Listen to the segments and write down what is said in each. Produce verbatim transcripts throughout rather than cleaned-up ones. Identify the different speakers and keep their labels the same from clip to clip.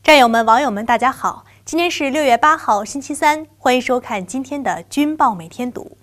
Speaker 1: 战友们、网友们，大家好！今天是六月八号，星期三，欢迎收看今天的军报每天读。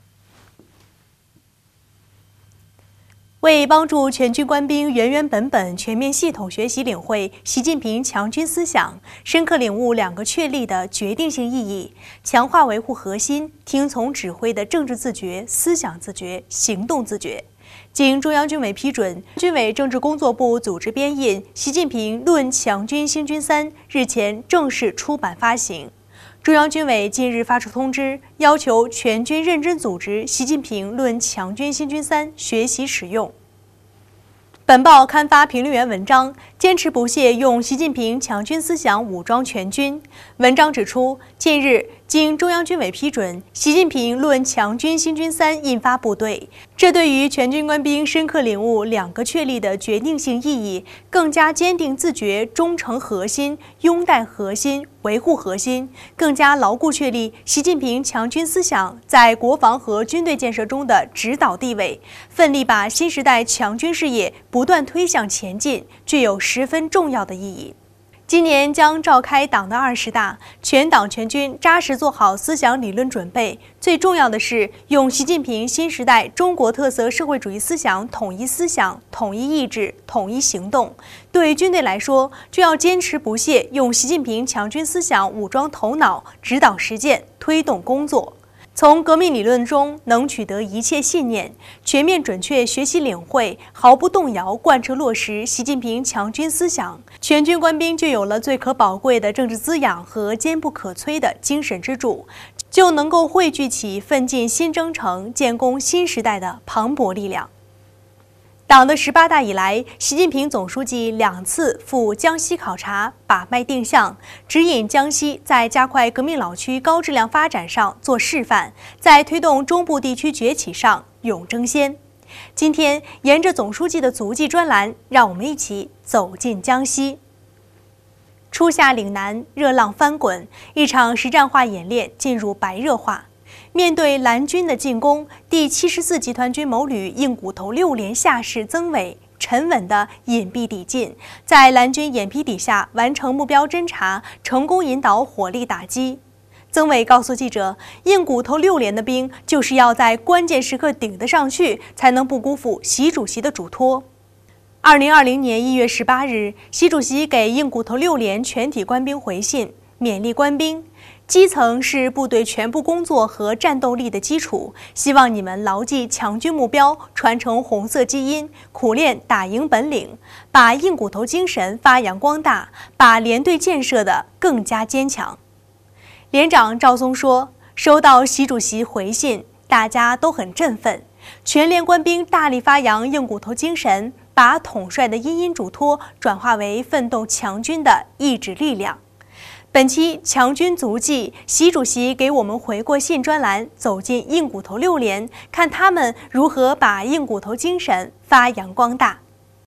Speaker 1: 为帮助全军官兵原原本本、全面系统学习领会习近平强军思想，深刻领悟两个确立的决定性意义，强化维护核心、听从指挥的政治自觉、思想自觉、行动自觉。经中央军委批准，军委政治工作部组织编印《习近平论强军兴军三》日前正式出版发行。中央军委近日发出通知，要求全军认真组织《习近平论强军兴军三》学习使用。本报刊发评论员文章，坚持不懈用习近平强军思想武装全军。文章指出，近日经中央军委批准，《习近平论强军兴军三》印发部队，这对于全军官兵深刻领悟两个确立的决定性意义，更加坚定自觉忠诚核心、拥戴核心、维护核心，更加牢固确立习近平强军思想在国防和军队建设中的指导地位，奋力把新时代强军事业不断推向前进，具有十分重要的意义。今年将召开党的二十大，全党全军扎实做好思想理论准备。最重要的是，用习近平新时代中国特色社会主义思想统一思想、统一意志、统一行动。对军队来说，就要坚持不懈用习近平强军思想武装头脑，指导实践，推动工作。从革命理论中能取得一切信念，全面准确学习领会，毫不动摇贯彻落实习近平强军思想，全军官兵就有了最可宝贵的政治滋养和坚不可摧的精神支柱，就能够汇聚起奋进新征程、建功新时代的磅礴力量。党的十八大以来，习近平总书记两次赴江西考察，把脉定向，指引江西在加快革命老区高质量发展上做示范，在推动中部地区崛起上勇争先。今天，沿着总书记的足迹专栏，让我们一起走进江西。初夏岭南，热浪翻滚，一场实战化演练进入白热化。面对蓝军的进攻，第七十四集团军某旅硬骨头六连下士曾伟沉稳地隐蔽抵近，在蓝军眼皮底下完成目标侦察，成功引导火力打击。曾伟告诉记者，硬骨头六连的兵就是要在关键时刻顶得上去，才能不辜负习主席的嘱托。二零二零年一月十八日，习主席给硬骨头六连全体官兵回信，勉励官兵，基层是部队全部工作和战斗力的基础，希望你们牢记强军目标，传承红色基因，苦练打赢本领，把硬骨头精神发扬光大，把连队建设的更加坚强。连长赵松说，收到习主席回信，大家都很振奋，全连官兵大力发扬硬骨头精神，把统帅的殷殷嘱托转化为奋斗强军的意志力量。本期强军足迹，习主席给我们回过信专栏，走进硬骨头六连，看他们如何把硬骨头精神发扬光大。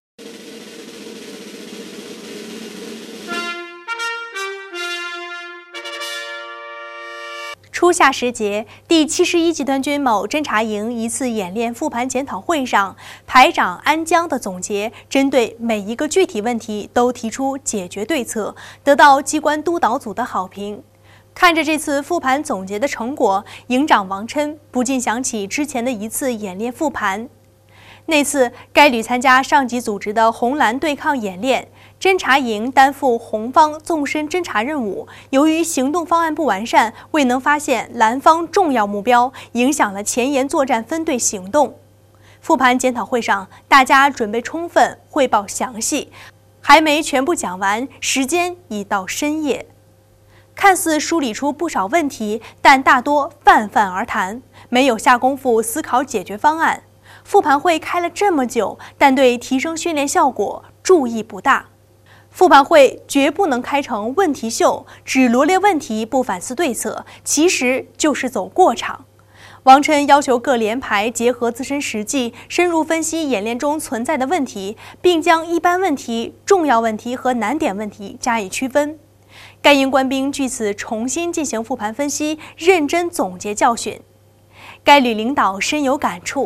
Speaker 1: 初夏时节，第七十一集团军某侦察营一次演练复盘检讨会上，排长安江的总结，针对每一个具体问题都提出解决对策，得到机关督导组的好评。看着这次复盘总结的成果，营长王琛不禁想起之前的一次演练复盘。那次该旅参加上级组织的红蓝对抗演练，侦察营担负红方纵深侦察任务，由于行动方案不完善，未能发现蓝方重要目标，影响了前沿作战分队行动。复盘检讨会上，大家准备充分，汇报详细，还没全部讲完，时间已到深夜。看似梳理出不少问题，但大多泛泛而谈，没有下功夫思考解决方案。复盘会开了这么久，但对提升训练效果注意不大。复盘会绝不能开成问题秀，只罗列问题不反思对策，其实就是走过场。王琛要求各连排结合自身实际，深入分析演练中存在的问题，并将一般问题、重要问题和难点问题加以区分。该营官兵据此重新进行复盘分析，认真总结教训。该旅领导深有感触，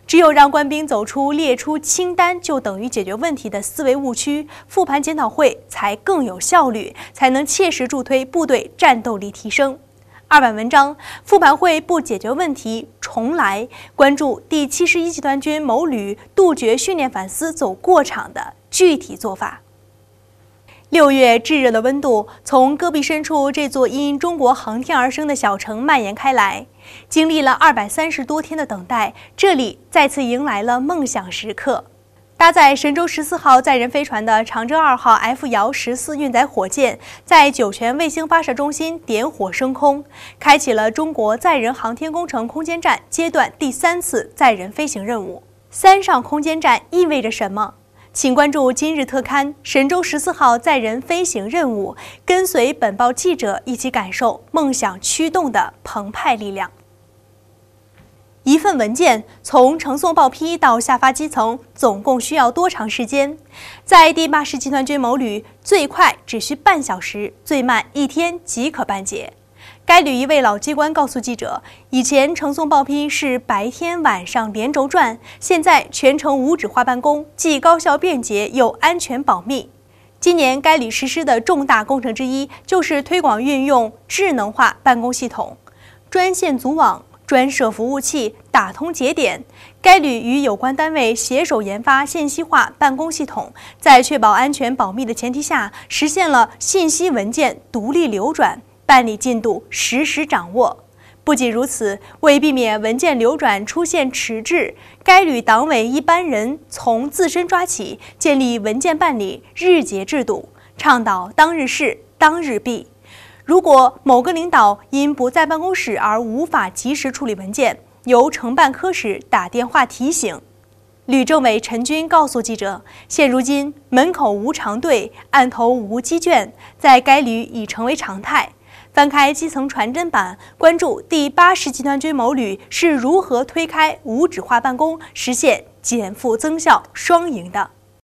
Speaker 1: 只有让官兵走出列出清单就等于解决问题的思维误区，复盘检讨会才更有效率，才能切实助推部队战斗力提升。二版文章：复盘会不解决问题重来，关注第七十一集团军某旅杜绝训练反思走过场的具体做法。六月炙热的温度从戈壁深处这座因中国航天而生的小城蔓延开来，经历了二百三十多天的等待，这里再次迎来了梦想时刻。搭载神舟十四号载人飞船的长征二号 F 遥十四运载火箭，在酒泉卫星发射中心点火升空，开启了中国载人航天工程空间站阶段第三次载人飞行任务。三上空间站意味着什么？请关注今日特刊神舟十四号载人飞行任务，跟随本报记者一起感受梦想驱动的澎湃力量。一份文件从呈送报批到下发基层，总共需要多长时间？在第八十集团军某旅，最快只需半小时，最慢一天即可办结。该旅一位老机关告诉记者，以前呈送报批是白天晚上连轴转，现在全程无纸化办公，既高效便捷又安全保密。今年该旅实施的重大工程之一，就是推广运用智能化办公系统，专线组网、专设服务器、打通节点。该旅与有关单位携手研发信息化办公系统，在确保安全保密的前提下，实现了信息文件独立流转，办理进度实时掌握。不仅如此，为避免文件流转出现迟滞，该旅党委一班人从自身抓起，建立文件办理日结制度，倡导当日事当日毕。如果某个领导因不在办公室而无法及时处理文件，由承办科室打电话提醒。旅政委陈军告诉记者，现如今门口无长队，案头无鸡圈，在该旅已成为常态。翻开基层传真版，关注第八十集团军某旅是如何推开无纸化办公，实现减负增效双赢的。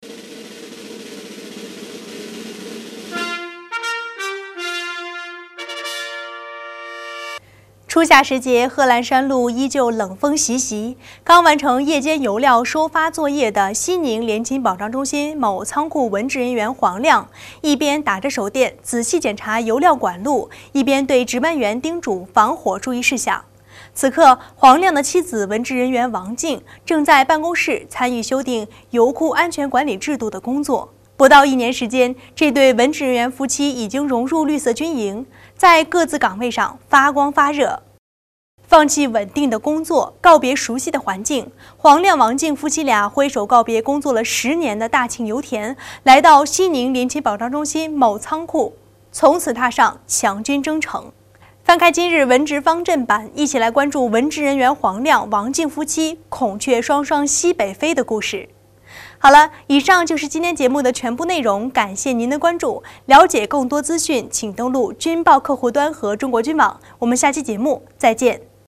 Speaker 1: 初夏时节，贺兰山路依旧冷风习习。刚完成夜间油料收发作业的西宁联勤保障中心某仓库文职人员黄亮，一边打着手电仔细检查油料管路，一边对值班员叮嘱防火注意事项。此刻，黄亮的妻子文职人员王静正在办公室参与修订油库安全管理制度的工作。不到一年时间，这对文职人员夫妻已经融入绿色军营，在各自岗位上发光发热。放弃稳定的工作，告别熟悉的环境，黄亮、王静夫妻俩挥手告别工作了十年的大庆油田，来到西宁联勤保障中心某仓库，从此踏上强军征程。翻开今日文职方阵版，一起来关注文职人员黄亮、王静夫妻孔雀双双西北飞的故事。好了，以上就是今天节目的全部内容，感谢您的关注。了解更多资讯，请登录军报客户端和中国军网。我们下期节目再见。